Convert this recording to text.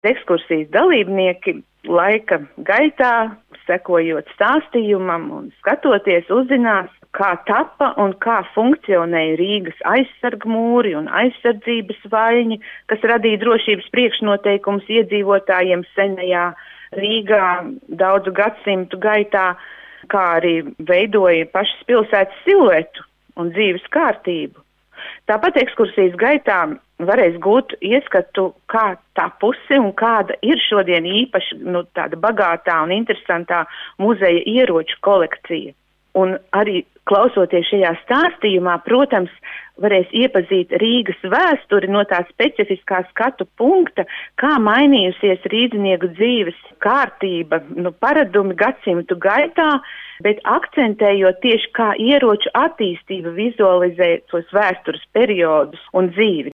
Ekskursijas dalībnieki laika gaitā, sekojot stāstījumam un skatoties, uzzinās, kā tapa un kā funkcionēja Rīgas aizsargmūri un aizsardzības vaļņi, kas radīja drošības priekšnoteikumus iedzīvotājiem senajā Rīgā daudzu gadsimtu gaitā, kā arī veidoja pašas pilsētas siluetu un dzīves kārtību. Tāpat ekskursijas gaitā varēs gūt ieskatu, kā tapusi un kāda ir šodien īpaši tāda bagātā un interesantā muzeja ieroču kolekcija. Un arī klausoties šajā stāstījumā, protams, varēs iepazīt Rīgas vēsturi no tā specifiskā skatu punkta, kā mainījusies rīdzinieku dzīves kārtība, paradumi gadsimtu gaitā, bet akcentējot tieši kā ieroču attīstība vizualizē tos vēstures periodus un dzīvi.